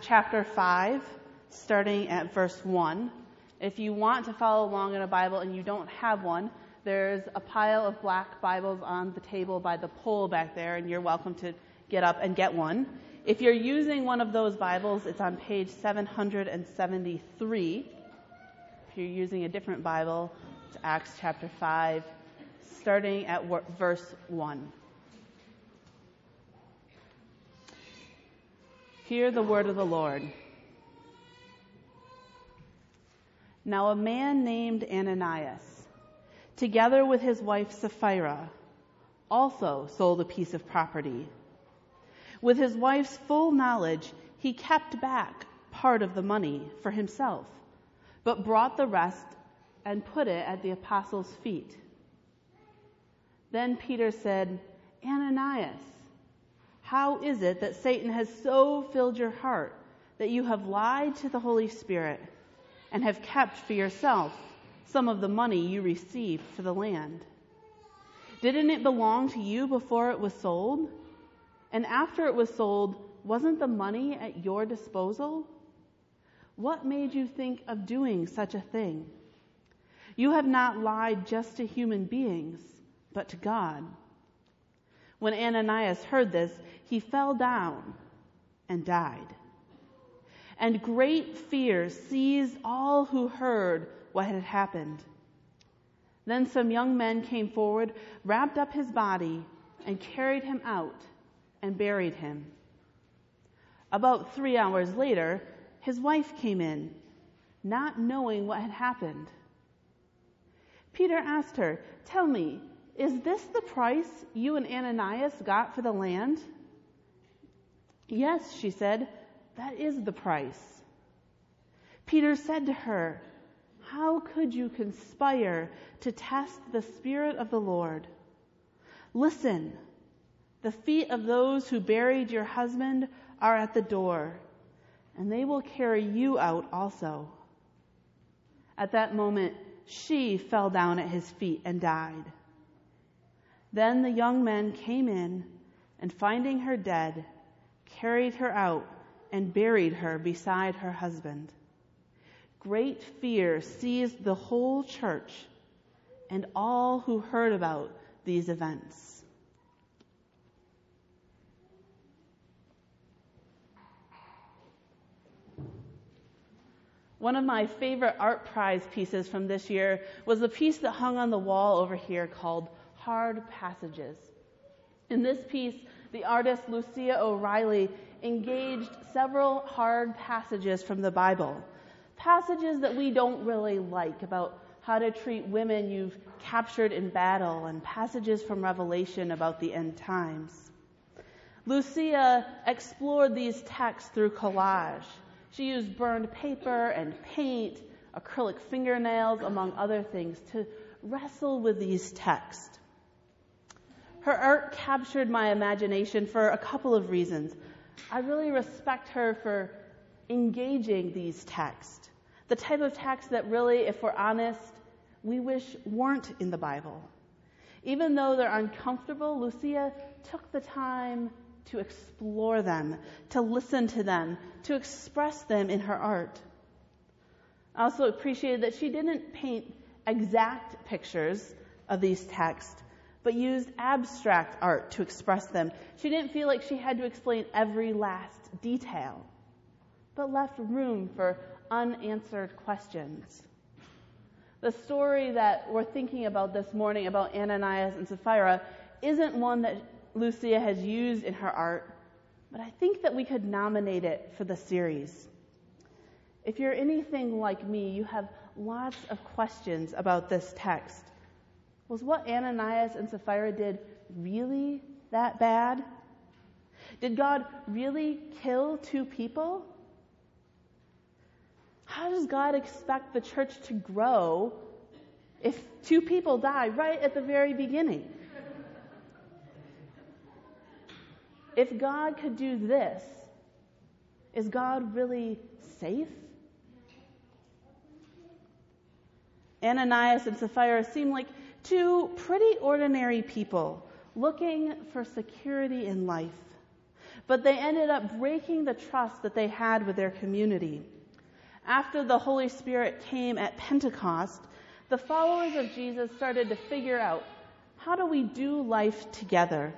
chapter 5, starting at verse 1. If you want to follow along in a Bible and you don't have one, there's a pile of black Bibles on the table by the pole back there, and you're welcome to get up and get one. If you're using one of those Bibles, it's on page 773. If you're using a different Bible, it's Acts chapter 5, starting at verse 1. Hear the word of the Lord. Now a man named Ananias, together with his wife Sapphira, also sold a piece of property. With his wife's full knowledge, he kept back part of the money for himself, but brought the rest and put it at the apostles' feet. Then Peter said, Ananias, how is it that Satan has so filled your heart that you have lied to the Holy Spirit and have kept for yourself some of the money you received for the land? Didn't it belong to you before it was sold? And after it was sold, wasn't the money at your disposal? What made you think of doing such a thing? You have not lied just to human beings, but to God. When Ananias heard this, he fell down and died. And great fear seized all who heard what had happened. Then some young men came forward, wrapped up his body, and carried him out and buried him. About 3 hours later, his wife came in, not knowing what had happened. Peter asked her, Tell me, is this the price you and Ananias got for the land? Yes, she said, that is the price. Peter said to her, How could you conspire to test the Spirit of the Lord? Listen, the feet of those who buried your husband are at the door, and they will carry you out also. At that moment, she fell down at his feet and died. Then the young men came in, and finding her dead, carried her out and buried her beside her husband. Great fear seized the whole church and all who heard about these events. One of my favorite art prize pieces from this year was the piece that hung on the wall over here called Hard Passages. In this piece, the artist Lucia O'Reilly engaged several hard passages from the Bible, passages that we don't really like about how to treat women you've captured in battle, and passages from Revelation about the end times. Lucia explored these texts through collage. She used burned paper and paint, acrylic fingernails, among other things, to wrestle with these texts. Her art captured my imagination for a couple of reasons. I really respect her for engaging these texts, the type of texts that really, if we're honest, we wish weren't in the Bible. Even though they're uncomfortable, Lucia took the time to explore them, to listen to them, to express them in her art. I also appreciated that she didn't paint exact pictures of these texts, but used abstract art to express them. She didn't feel like she had to explain every last detail, but left room for unanswered questions. The story that we're thinking about this morning about Ananias and Sapphira isn't one that Lucia has used in her art, but I think that we could nominate it for the series. If you're anything like me, you have lots of questions about this text. Was what Ananias and Sapphira did really that bad? Did God really kill 2 people? How does God expect the church to grow if 2 people die right at the very beginning? If God could do this, is God really safe? Ananias and Sapphira seem like 2 pretty ordinary people looking for security in life. but they ended up breaking the trust that they had with their community. After the Holy Spirit came at Pentecost, the followers of Jesus started to figure out, how do we do life together?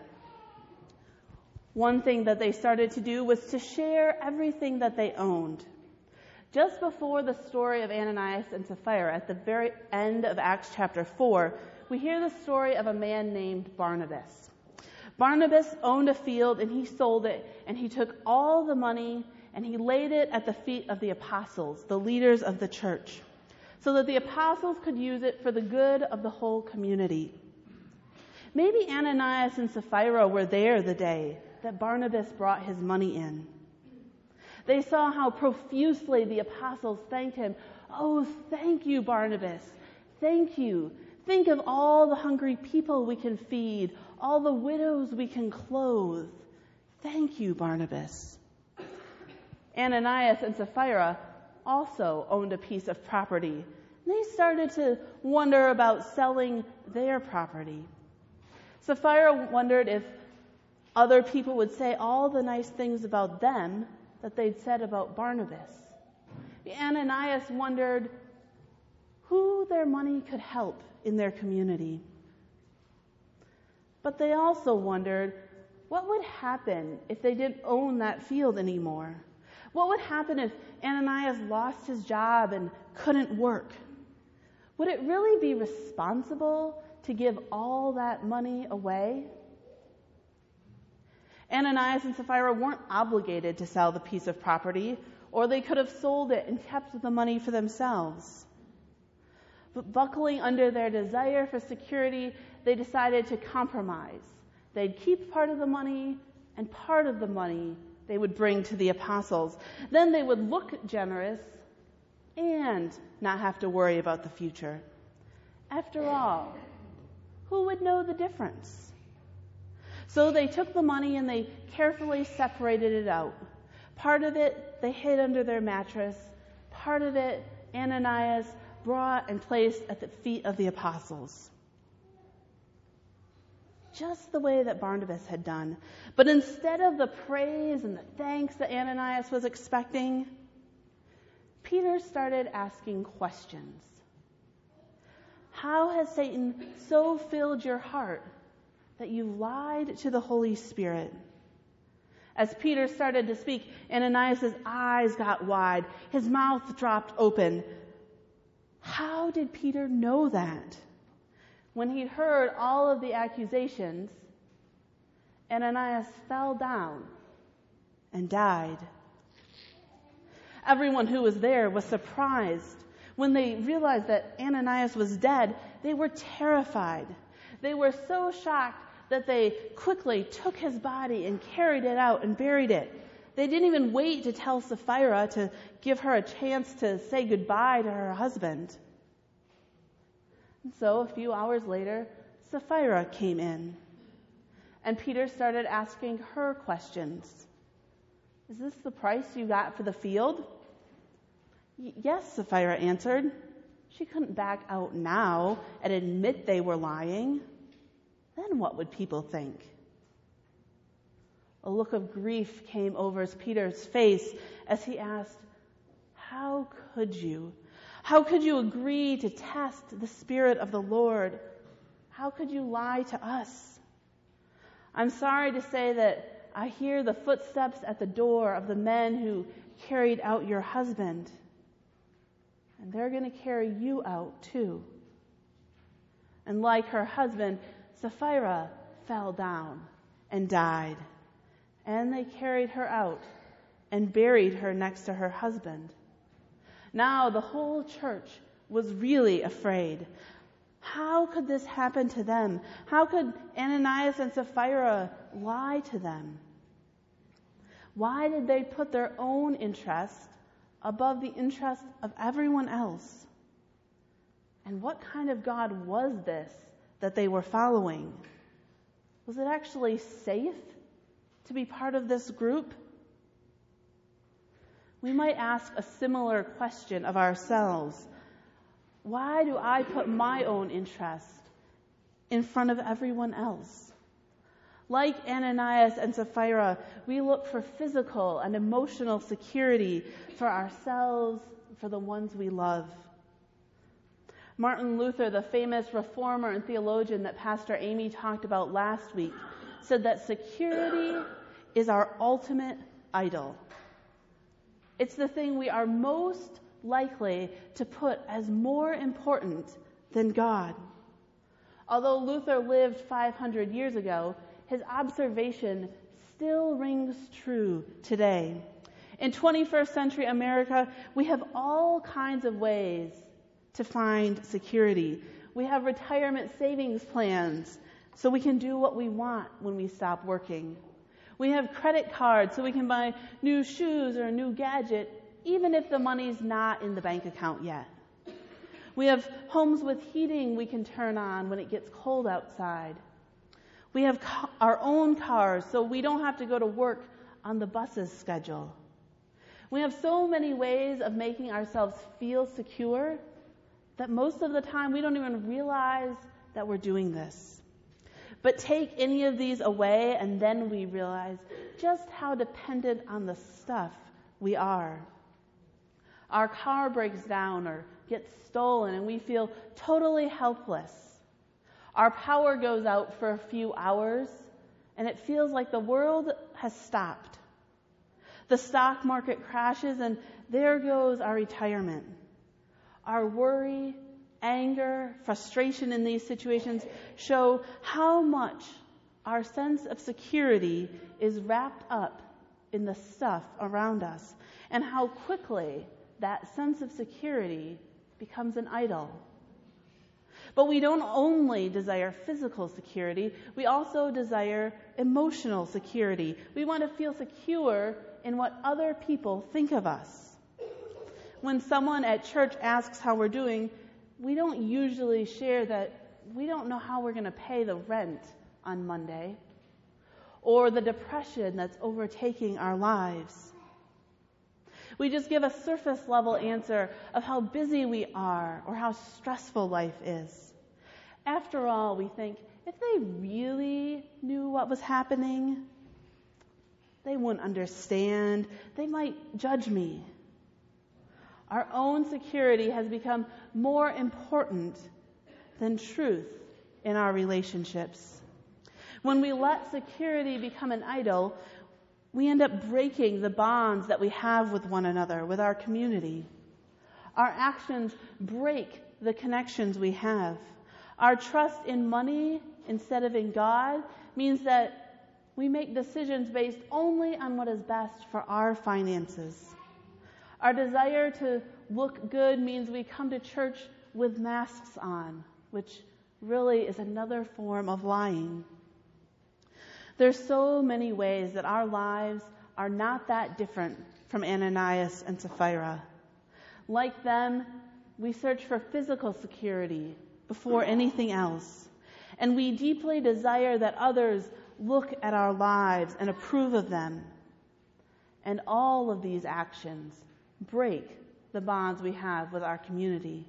One thing that they started to do was to share everything that they owned. Just before the story of Ananias and Sapphira, at the very end of Acts chapter 4, we hear the story of a man named Barnabas. Barnabas owned a field and he sold it, and he took all the money and he laid it at the feet of the apostles, the leaders of the church, so that the apostles could use it for the good of the whole community. Maybe Ananias and Sapphira were there the day that Barnabas brought his money in. They saw how profusely the apostles thanked him. Oh, thank you, Barnabas. Thank you. Think of all the hungry people we can feed, all the widows we can clothe. Thank you, Barnabas. Ananias and Sapphira also owned a piece of property. They started to wonder about selling their property. Sapphira wondered if other people would say all the nice things about them that they'd said about Barnabas. Ananias wondered who their money could help in their community. But they also wondered what would happen if they didn't own that field anymore. What would happen if Ananias lost his job and couldn't work? Would it really be responsible to give all that money away? Ananias and Sapphira weren't obligated to sell the piece of property, or they could have sold it and kept the money for themselves. But buckling under their desire for security, they decided to compromise. They'd keep part of the money, and part of the money they would bring to the apostles. Then they would look generous and not have to worry about the future. After all, who would know the difference? So they took the money and they carefully separated it out. Part of it they hid under their mattress. Part of it Ananias brought and placed at the feet of the apostles. Just the way that Barnabas had done. But instead of the praise and the thanks that Ananias was expecting, Peter started asking questions. How has Satan so filled your heart that you lied to the Holy Spirit? As Peter started to speak, Ananias' eyes got wide. His mouth dropped open. How did Peter know that? When he'd heard all of the accusations, Ananias fell down and died. Everyone who was there was surprised. When they realized that Ananias was dead, they were terrified. They were so shocked that they quickly took his body and carried it out and buried it. They didn't even wait to tell Sapphira to give her a chance to say goodbye to her husband. And so a few hours later, Sapphira came in, and Peter started asking her questions. Is this the price you got for the field? Yes, Sapphira answered. She couldn't back out now and admit they were lying. Then what would people think? A look of grief came over Peter's face as he asked, How could you? How could you agree to test the Spirit of the Lord? How could you lie to us? I'm sorry to say that I hear the footsteps at the door of the men who carried out your husband. And they're going to carry you out too. And like her husband, Sapphira fell down and died. And they carried her out and buried her next to her husband. Now the whole church was really afraid. How could this happen to them? How could Ananias and Sapphira lie to them? Why did they put their own interest above the interest of everyone else? And what kind of God was this that they were following? Was it actually safe to be part of this group? We might ask a similar question of ourselves. Why do I put my own interest in front of everyone else? Like Ananias and Sapphira, we look for physical and emotional security for ourselves, for the ones we love. Martin Luther, the famous reformer and theologian that Pastor Amy talked about last week, said that security is our ultimate idol. It's the thing we are most likely to put as more important than God. Although Luther lived 500 years ago, his observation still rings true today. In 21st century America, we have all kinds of ways to find security. We have retirement savings plans so we can do what we want when we stop working. We have credit cards so we can buy new shoes or a new gadget even if the money's not in the bank account yet. We have homes with heating we can turn on when it gets cold outside. We have our own cars so we don't have to go to work on the bus's schedule. We have so many ways of making ourselves feel secure that most of the time we don't even realize that we're doing this. But take any of these away and then we realize just how dependent on the stuff we are. Our car breaks down or gets stolen and we feel totally helpless. Our power goes out for a few hours and it feels like the world has stopped. The stock market crashes and there goes our retirement. Our worry, anger, frustration in these situations show how much our sense of security is wrapped up in the stuff around us and how quickly that sense of security becomes an idol. But we don't only desire physical security, we also desire emotional security. We want to feel secure in what other people think of us. When someone at church asks how we're doing, we don't usually share that we don't know how we're going to pay the rent on Monday or the depression that's overtaking our lives. We just give a surface level answer of how busy we are or how stressful life is. After all, we think, if they really knew what was happening, they wouldn't understand. They might judge me. Our own security has become more important than truth in our relationships. When we let security become an idol, we end up breaking the bonds that we have with one another, with our community. Our actions break the connections we have. Our trust in money instead of in God means that we make decisions based only on what is best for our finances. Our desire to look good means we come to church with masks on, which really is another form of lying. There's so many ways that our lives are not that different from Ananias and Sapphira. Like them, we search for physical security before anything else. And we deeply desire that others look at our lives and approve of them. And all of these actions break the bonds we have with our community.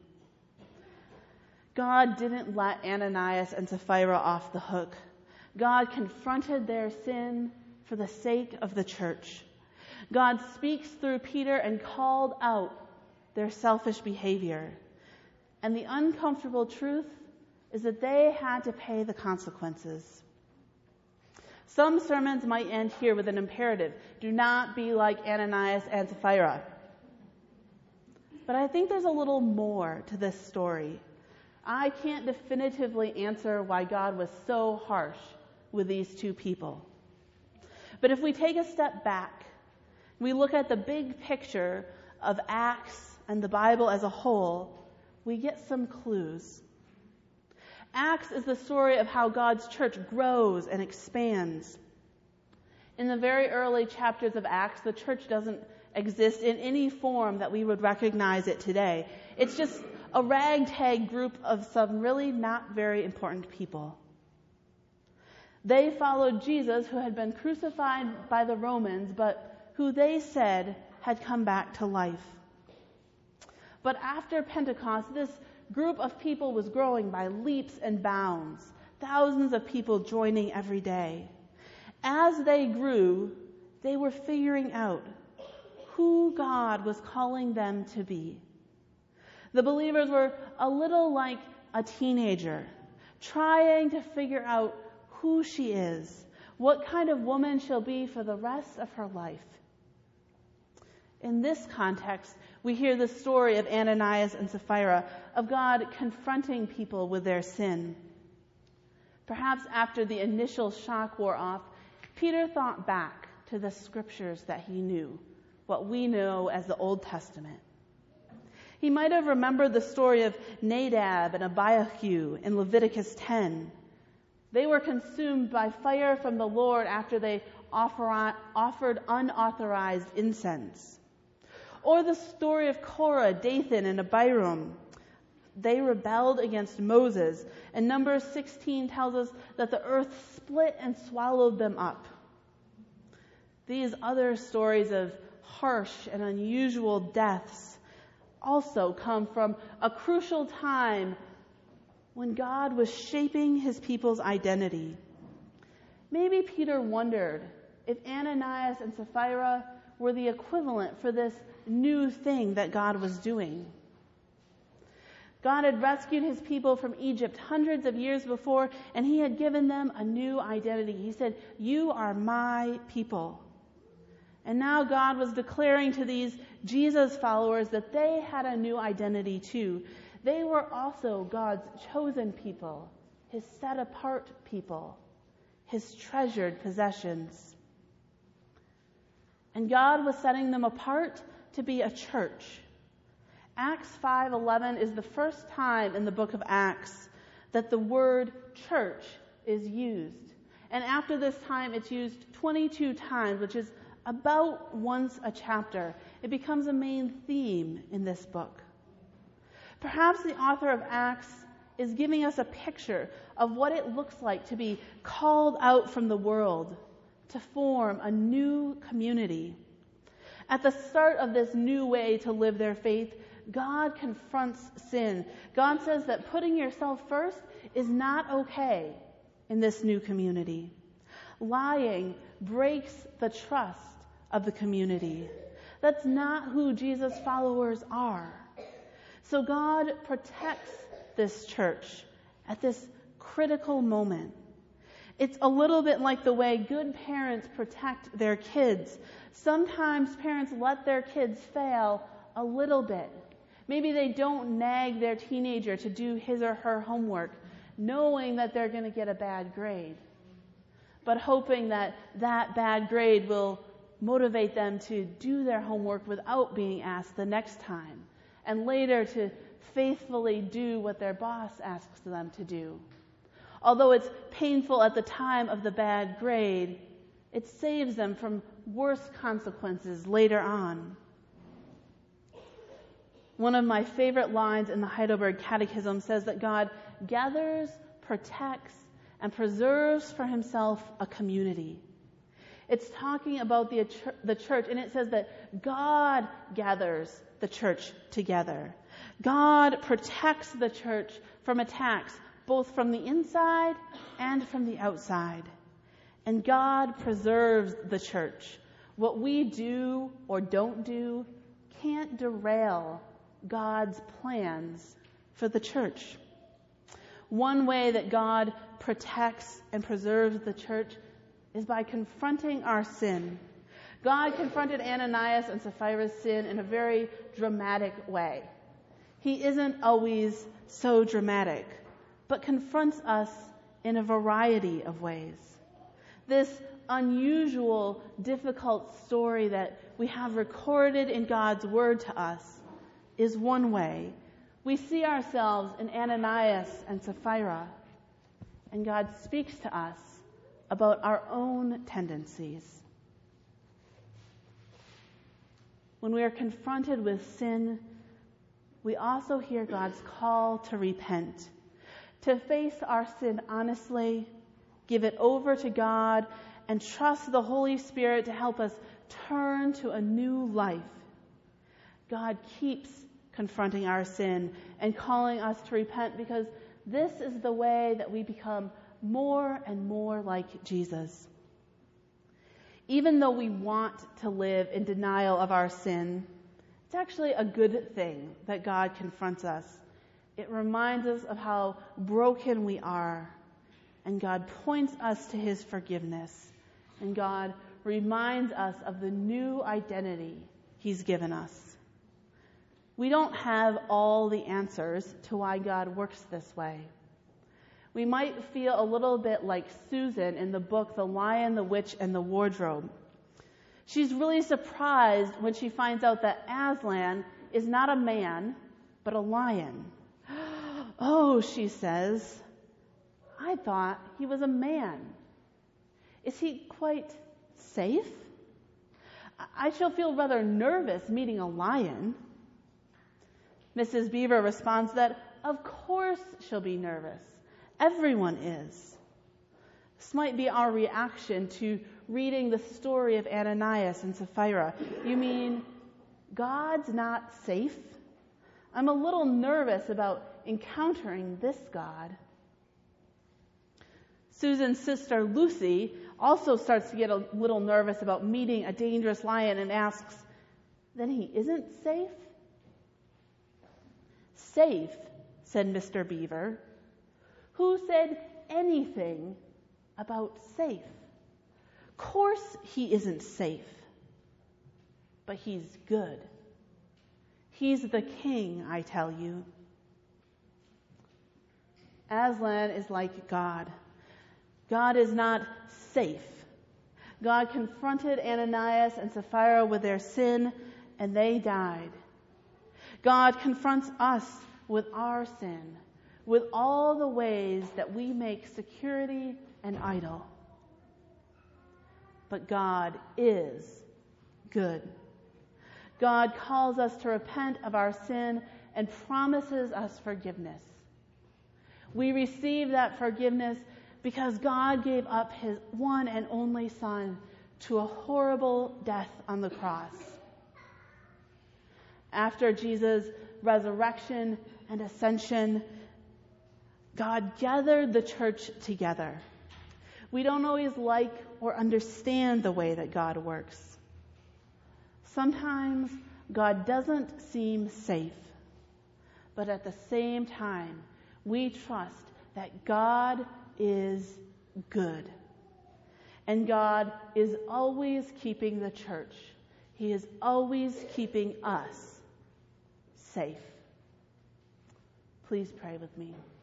God didn't let Ananias and Sapphira off the hook. God confronted their sin for the sake of the church. God speaks through Peter and called out their selfish behavior. And the uncomfortable truth is that they had to pay the consequences. Some sermons might end here with an imperative. Do not be like Ananias and Sapphira. But I think there's a little more to this story. I can't definitively answer why God was so harsh with these two people. But if we take a step back, we look at the big picture of Acts and the Bible as a whole, we get some clues. Acts is the story of how God's church grows and expands. In the very early chapters of Acts, the church doesn't exist in any form that we would recognize it today. It's just a ragtag group of some really not very important people. They followed Jesus, who had been crucified by the Romans, but who they said had come back to life. But after Pentecost, this group of people was growing by leaps and bounds, thousands of people joining every day. As they grew, they were figuring out who God was calling them to be. The believers were a little like a teenager, trying to figure out who she is, what kind of woman she'll be for the rest of her life. In this context, we hear the story of Ananias and Sapphira, of God confronting people with their sin. Perhaps after the initial shock wore off, Peter thought back to the scriptures that he knew, what we know as the Old Testament. He might have remembered the story of Nadab and Abihu in Leviticus 10. They were consumed by fire from the Lord after they offered unauthorized incense. Or the story of Korah, Dathan, and Abiram. They rebelled against Moses, and Numbers 16 tells us that the earth split and swallowed them up. These other stories of harsh and unusual deaths also come from a crucial time when God was shaping his people's identity. Maybe Peter wondered if Ananias and Sapphira were the equivalent for this new thing that God was doing. God had rescued his people from Egypt hundreds of years before, and he had given them a new identity. He said, "You are my people." And now God was declaring to these Jesus followers that they had a new identity too. They were also God's chosen people, his set-apart people, his treasured possessions. And God was setting them apart to be a church. Acts 5:11 is the first time in the book of Acts that the word church is used. And after this time, it's used 22 times, which is about once a chapter. It becomes a main theme in this book. Perhaps the author of Acts is giving us a picture of what it looks like to be called out from the world, to form a new community. At the start of this new way to live their faith, God confronts sin. God says that putting yourself first is not okay in this new community. Lying breaks the trust of the community. That's not who Jesus' followers are. So God protects this church at this critical moment. It's a little bit like the way good parents protect their kids. Sometimes parents let their kids fail a little bit. Maybe they don't nag their teenager to do his or her homework, knowing that they're going to get a bad grade, but hoping that that bad grade will motivate them to do their homework without being asked the next time, and later to faithfully do what their boss asks them to do. Although it's painful at the time of the bad grade, it saves them from worse consequences later on. One of my favorite lines in the Heidelberg Catechism says that God gathers, protects, and preserves for himself a community. It's talking about the church, and it says that God gathers the church together. God protects the church from attacks, both from the inside and from the outside. And God preserves the church. What we do or don't do can't derail God's plans for the church. One way that God protects and preserves the church is by confronting our sin. God confronted Ananias and Sapphira's sin in a very dramatic way. He isn't always so dramatic, but confronts us in a variety of ways. This unusual, difficult story that we have recorded in God's Word to us is one way. We see ourselves in Ananias and Sapphira, and God speaks to us about our own tendencies. When we are confronted with sin, we also hear God's call to repent, to face our sin honestly, give it over to God, and trust the Holy Spirit to help us turn to a new life. God keeps confronting our sin and calling us to repent, because this is the way that we become more and more like Jesus. Even though we want to live in denial of our sin, it's actually a good thing that God confronts us. It reminds us of how broken we are, and God points us to his forgiveness, and God reminds us of the new identity he's given us. We don't have all the answers to why God works this way. We might feel a little bit like Susan in the book The Lion, the Witch, and the Wardrobe. She's really surprised when she finds out that Aslan is not a man, but a lion. Oh, she says, I thought he was a man. Is he quite safe? I shall feel rather nervous meeting a lion. Mrs. Beaver responds that, of course she'll be nervous. Everyone is. This might be our reaction to reading the story of Ananias and Sapphira. You mean God's not safe? I'm a little nervous about encountering this God. Susan's sister Lucy also starts to get a little nervous about meeting a dangerous lion and asks, then he isn't safe? Safe, said Mr. Beaver. Who said anything about safe? Of course he isn't safe, but he's good. He's the king, I tell you. Aslan is like God. God is not safe. God confronted Ananias and Sapphira with their sin, and they died. God confronts us with our sin, with all the ways that we make security an idol. But God is good. God calls us to repent of our sin and promises us forgiveness. We receive that forgiveness because God gave up his one and only Son to a horrible death on the cross. After Jesus' resurrection and ascension, God gathered the church together. We don't always like or understand the way that God works. Sometimes God doesn't seem safe, but at the same time, we trust that God is good. And God is always keeping the church. He is always keeping us safe. Please pray with me.